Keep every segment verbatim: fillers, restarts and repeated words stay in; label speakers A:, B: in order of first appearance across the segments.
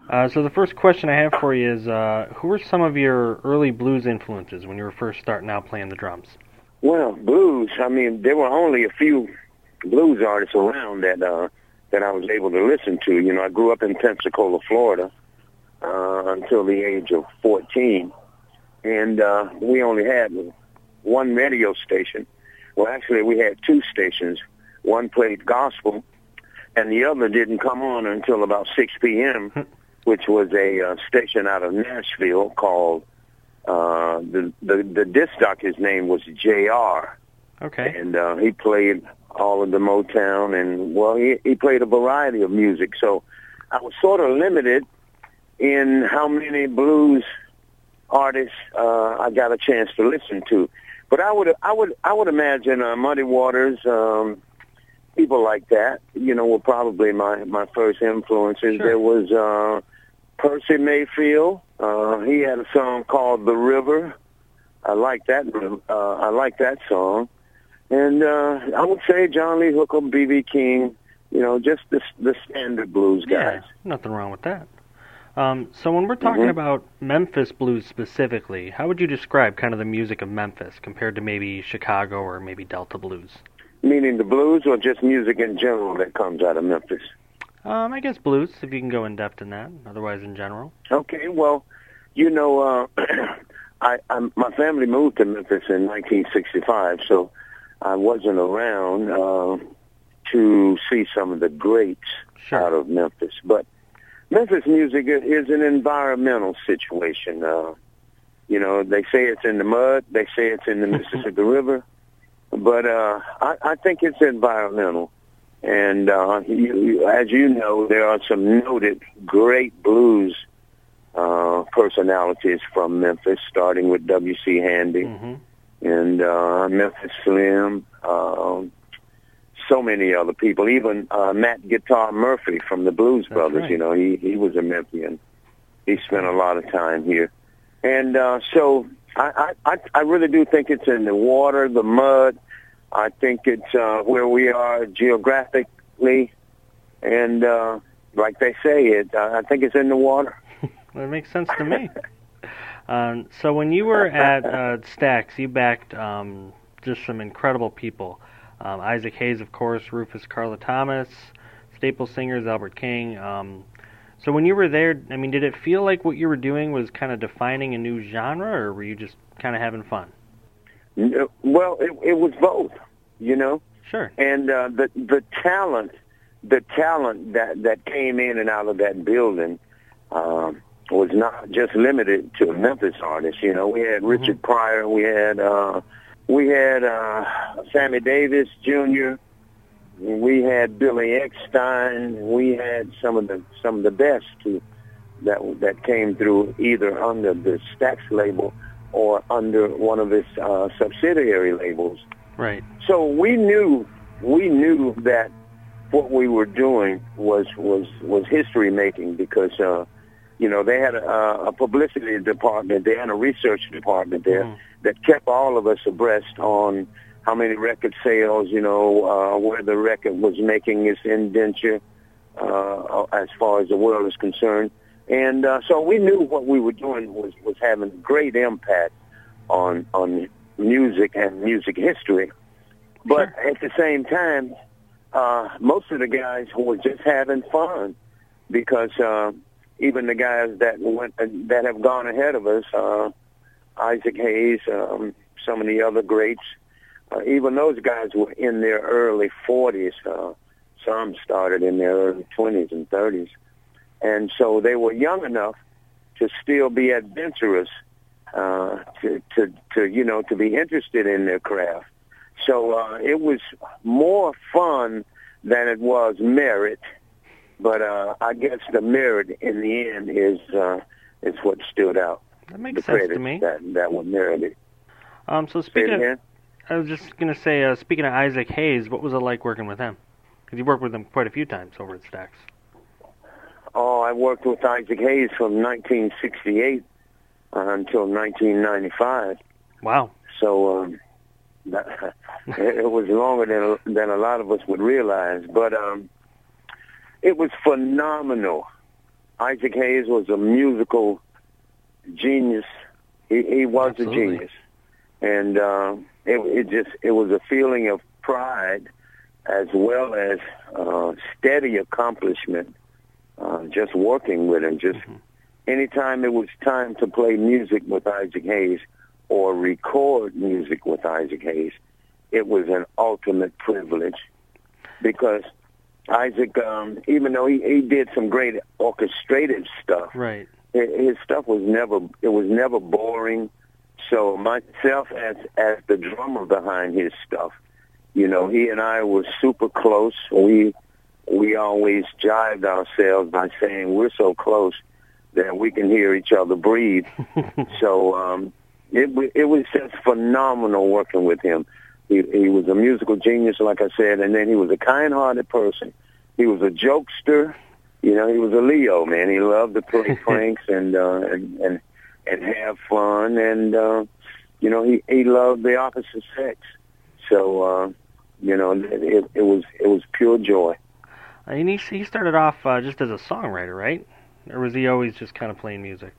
A: Uh, so the first question I have for you is, uh, who were some of your early blues influences when you were first starting out playing the drums?
B: Well, blues, I mean, there were only a few blues artists around that uh, that I was able to listen to. You know, I grew up in Pensacola, Florida, uh, until the age of fourteen. And uh, we only had one radio station. Well, actually, we had two stations. One played gospel, and the other didn't come on until about six p.m., which was a uh, station out of Nashville called, uh, the, the, the disc jockey's name was J R.
A: Okay.
B: And uh, he played all of the Motown, and, well, he, he played a variety of music. So I was sort of limited in how many blues artists uh, I got a chance to listen to. But I would, I would, I would imagine uh, Muddy Waters, um, people like that, you know, were probably my, my first influences.
A: Sure.
B: There was uh, Percy Mayfield. Uh, he had a song called "The River." I like that. Uh, I like that song. And uh, I would say John Lee Hooker, B B King. You know, just the the standard blues guys.
A: Yeah, nothing wrong with that. Um, so when we're talking
B: Mm-hmm.
A: about Memphis blues specifically, how would you describe kind of the music of Memphis compared to maybe Chicago or maybe Delta blues?
B: Meaning the blues, or just music in general that comes out of Memphis?
A: Um, I guess blues, if you can go in depth in that. Otherwise, in general.
B: Okay, well, you know, uh, I, I my family moved to Memphis in nineteen sixty-five, so I wasn't around uh, to see some of the greats
A: Sure.
B: out of Memphis. But Memphis music is an environmental situation. Uh, you know, they say it's in the mud, they say it's in the Mississippi River, but uh, I, I think it's environmental. And uh, you, you, as you know, there are some noted great blues uh, personalities from Memphis, starting with W C Handy
A: Mm-hmm.
B: and uh, Memphis Slim, um, so many other people, even uh, Matt Guitar Murphy from the Blues
A: That's
B: Brothers.
A: right.
B: You know, he, he was a Memphian. He spent a lot of time here. And uh, so I, I, I really do think it's in the water, the mud. I think it's uh, where we are geographically. And uh, like they say, it. Uh, I think it's in the water.
A: Well, it makes sense to me. um, so when you were at uh, Stax, you backed um, just some incredible people. Um, Isaac Hayes, of course, Rufus Carla Thomas, staple singers, Albert King. Um, so when you were there, I mean, did it feel like what you were doing was kind of defining a new genre, or were you just kind of having fun?
B: No, well, it, it was both, you know.
A: Sure.
B: And uh, the the talent, the talent that, that came in and out of that building um, was not just limited to Memphis artists. You know, we had Richard
A: Mm-hmm.
B: Pryor, we had uh, we had uh, Sammy Davis Junior, we had Billy Eckstein, we had some of the some of the best who, that that came through either under the Stax label or under one of its uh, subsidiary labels.
A: Right.
B: So we knew we knew that what we were doing was was was history making, because uh, you know, they had a, a publicity department, they had a research department there
A: Mm.
B: that kept all of us abreast on how many record sales, you know, uh, where the record was making its indenture uh, as far as the world is concerned. And uh, so we knew what we were doing was, was having great impact on on music and music history. But
A: Sure.
B: at the same time, uh, most of the guys were just having fun, because uh, even the guys that went that have gone ahead of us, uh, Isaac Hayes, um, some of the other greats, uh, even those guys were in their early forties. Uh, some started in their early twenties and thirties. And so they were young enough to still be adventurous, uh, to, to, to, you know, to be interested in their craft. So uh, it was more fun than it was merit. But uh, I guess the merit in the end is uh, is what stood out.
A: That makes
B: The
A: sense
B: credits
A: to me.
B: that that were merited.
A: Um, so
B: Say it
A: speaking of,
B: again?
A: I was just going to say, uh, speaking of Isaac Hayes, what was it like working with him? Because you worked with him quite a few times over at Stax.
B: Oh, I worked with Isaac Hayes from nineteen sixty-eight uh, until nineteen ninety-five.
A: Wow.
B: So um, that, it was longer than than a lot of us would realize. But um, it was phenomenal Isaac Hayes was a musical genius. He, he was
A: Absolutely.
B: a genius. And uh, it, it just, it was a feeling of pride as well as uh, steady accomplishment, uh, just working with him. Just mm-hmm. anytime it was time to play music with Isaac Hayes or record music with Isaac Hayes, it was an ultimate privilege because Isaac, um, even though he, he did some great orchestrated stuff,
A: right,
B: his stuff was never, it was never boring. So myself as as the drummer behind his stuff, you know, he and I were super close. We we always jived ourselves by saying we're so close that we can hear each other breathe. so um, it it was just phenomenal working with him. He he was a musical genius, like I said, and then he was a kind-hearted person. He was a jokester. You know, he was a Leo, man. He loved to play pranks and uh, and and and have fun, and uh, you know, he he loved the opposite sex. So uh, you know, it, it was it was pure joy.
A: And he he started off uh, just as a songwriter, right? Or was he always just kind of playing music?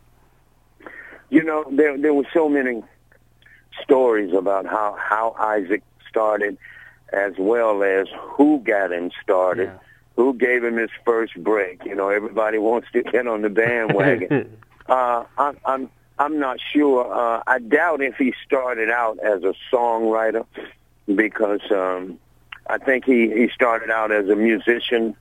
B: You know, there there were so many stories about how how Isaac started, as well as who got him started. Yeah. Who gave him his first break? You know, everybody wants to get on the bandwagon. uh, I, I'm I'm not sure. Uh, I doubt if he started out as a songwriter, because um, I think he, he started out as a musician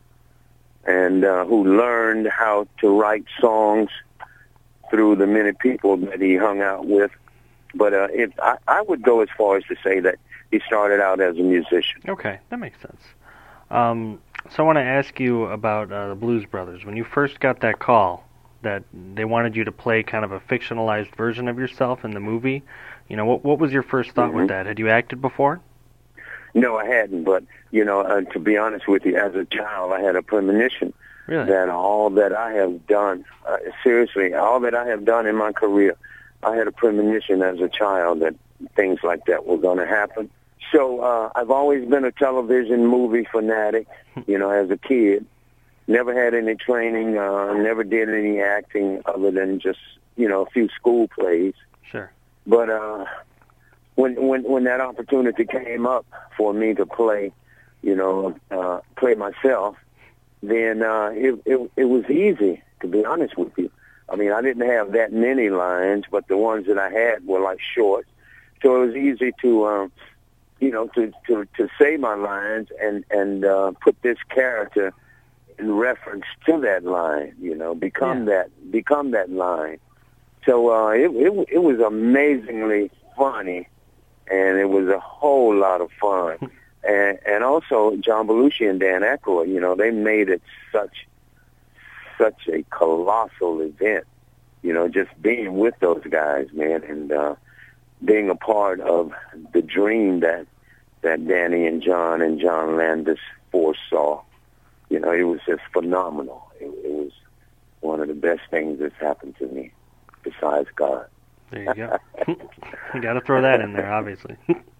B: and uh, who learned how to write songs through the many people that he hung out with. But uh, if I, I would go as far as to say that he started out as a musician.
A: Okay, that makes sense. Um, so I want to ask you about uh, the Blues Brothers. When you first got that call that they wanted you to play kind of a fictionalized version of yourself in the movie, you know, what what was your first thought mm-hmm. with that? Had you acted before?
B: No, I hadn't. But, you know, uh, to be honest with you, as a child, I had a premonition
A: really?
B: that all that I have done, uh, seriously, all that I have done in my career, I had a premonition as a child that things like that were going to happen. So uh, I've always been a television movie fanatic, you know, as a kid. Never had any training, uh, never did any acting other than just, you know, a few school plays.
A: Sure.
B: But uh, when when when that opportunity came up for me to play, you know, uh, play myself, then uh, it, it it was easy, to be honest with you. I mean, I didn't have that many lines, but the ones that I had were like short, so it was easy to, um, you know, to, to, to say my lines and and uh, put this character in reference to that line, you know, become yeah. that become that line. So uh, it, it it was amazingly funny, and it was a whole lot of fun. and and also John Belushi and Dan Aykroyd, you know, they made it such such a colossal event, you know, just being with those guys, man, and uh, being a part of the dream that that Danny and John and John Landis foresaw. You know, it was just phenomenal. It, it was one of the best things that's happened to me, besides God.
A: There you go. You got to throw that in there, obviously.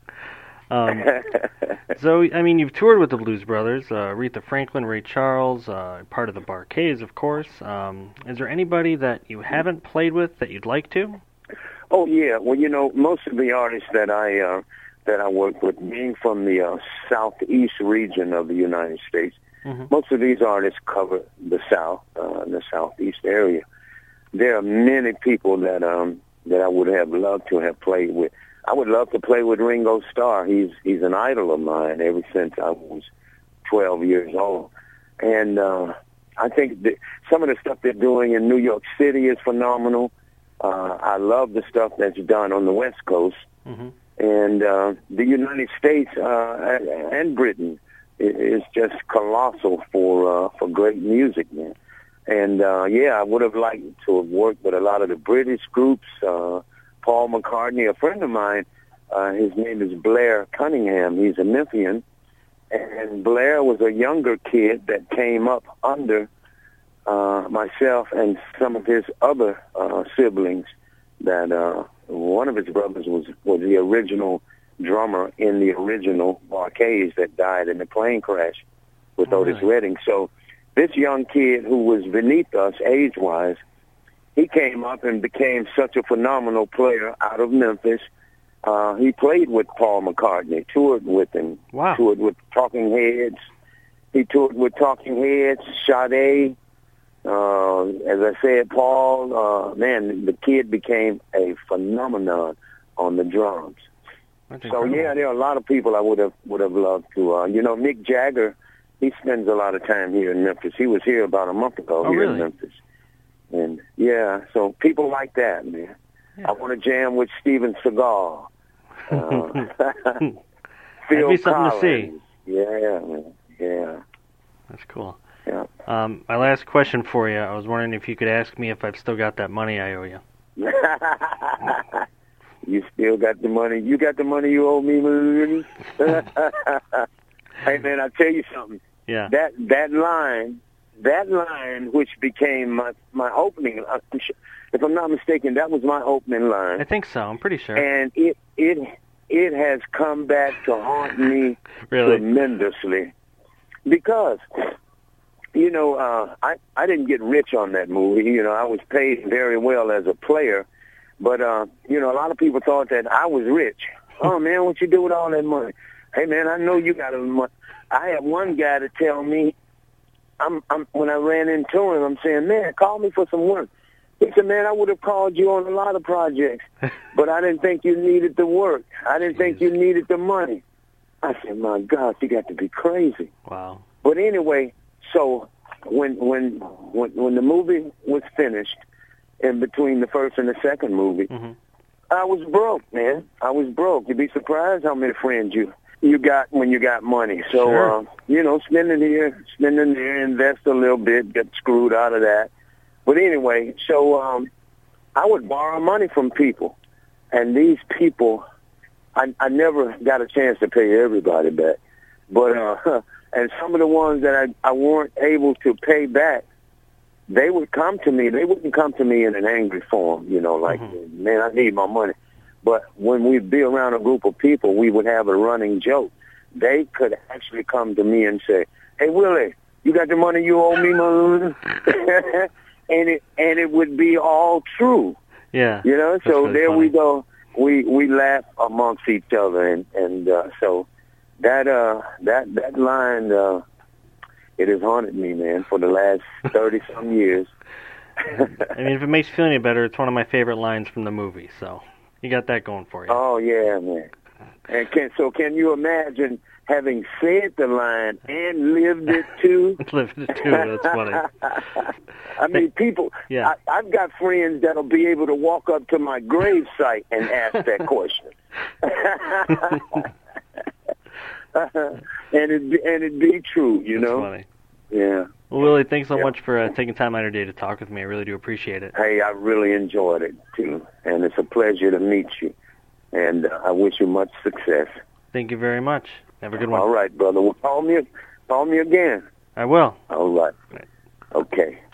A: um, so, I mean, you've toured with the Blues Brothers, uh, Aretha Franklin, Ray Charles, uh, part of the Bar-Kays, of course. Um, is there anybody that you haven't played with that you'd like to?
B: Oh, yeah. Well, you know, most of the artists that I uh, that I work with, being from the uh, southeast region of the United States, mm-hmm. most of these artists cover the South, uh, the southeast area. There are many people that um, that I would have loved to have played with. I would love to play with Ringo Starr. He's he's an idol of mine ever since I was twelve years old. And uh, I think that some of the stuff they're doing in New York City is phenomenal. Uh, I love the stuff that's done on the West Coast. Mm-hmm. And uh, the United States uh, and Britain is just colossal for uh, for great music, man. And, uh, yeah, I would have liked to have worked with a lot of the British groups. Uh, Paul McCartney, a friend of mine, uh, his name is Blair Cunningham. He's a Memphian. And Blair was a younger kid that came up under uh, myself and some of his other uh, siblings. That uh, one of his brothers was, was the original drummer in the original Bar-Kays that died in the plane crash with
A: oh,
B: Otis
A: really?
B: Redding. So this young kid who was beneath us age-wise, he came up and became such a phenomenal player out of Memphis. Uh, he played with Paul McCartney, toured with him,
A: wow.
B: toured with Talking Heads. He toured with Talking Heads, Sade. Uh, as I said, Paul, uh, man, the kid became a phenomenon on the drums. So, yeah, there are a lot of people I would have would have loved to. Uh, you know, Mick Jagger, he spends a lot of time here in Memphis. He was here about a month ago
A: oh,
B: here
A: really?
B: in Memphis. And, yeah, so people like that, man. Yeah. I want to jam with Steven Seagal. Uh, Phil
A: That'd be something
B: Collins.
A: to see.
B: Yeah, man. Yeah.
A: That's cool.
B: Yeah.
A: Um, my last question for you, I was wondering if you could ask me if I've still got that money I owe you.
B: You still got the money. You got the money you owe me, Mooney. Hey, man, I'll tell you something.
A: Yeah.
B: That that line, that line, which became my, my opening, if I'm not mistaken, that was my opening line.
A: I think so. I'm pretty sure.
B: And it it it has come back to haunt me
A: really?
B: tremendously. Because, you know, uh, I, I didn't get rich on that movie. You know, I was paid very well as a player. But, uh, you know, a lot of people thought that I was rich. Oh, man, what you do with all that money? Hey, man, I know you got a money. I had one guy to tell me, I'm, I'm, when I ran into him, I'm saying, man, call me for some work. He said, man, I would have called you on a lot of projects, but I didn't think you needed the work. I didn't Jeez. think you needed the money. I said, my God, you got to be crazy.
A: Wow.
B: But anyway, so when when when, when the movie was finished, in between the first and the second movie,
A: mm-hmm.
B: I was broke, man. I was broke. You'd be surprised how many friends you you got when you got money. So,
A: sure.
B: uh, you know, spending here, spending there, invest a little bit, get screwed out of that. But anyway, so um, I would borrow money from people. And these people, I, I never got a chance to pay everybody back. But, uh, and some of the ones that I, I weren't able to pay back, they would come to me. They wouldn't come to me in an angry form, you know, like, mm-hmm. man, I need my money. But when we'd be around a group of people, we would have a running joke. They could actually come to me and say, hey, Willie, you got the money you owe me, man? and it and it would be all true.
A: Yeah.
B: You know, so
A: really
B: there
A: funny.
B: we go. We we laugh amongst each other. And, and uh, so that, uh, that, that line... Uh, it has haunted me, man, for the last thirty-some years.
A: I mean, if it makes you feel any better, it's one of my favorite lines from the movie, so you got that going for you.
B: Oh, yeah, man. And can, so can you imagine having said the line and lived it, too?
A: lived it, too. That's funny.
B: I mean, people,
A: yeah.
B: I, I've got friends that'll be able to walk up to my gravesite and ask that question. and it be, and it be true, you
A: That's
B: know.
A: Funny.
B: Yeah.
A: Well, Willie, thanks so
B: yeah.
A: much for uh, taking time out of your day to talk with me. I really do appreciate it.
B: Hey, I really enjoyed it too, and it's a pleasure to meet you. And uh, I wish you much success.
A: Thank you very much. Have a good one.
B: All right, brother. Well, call me, call me again.
A: I will.
B: All right.
A: Right.
B: Okay.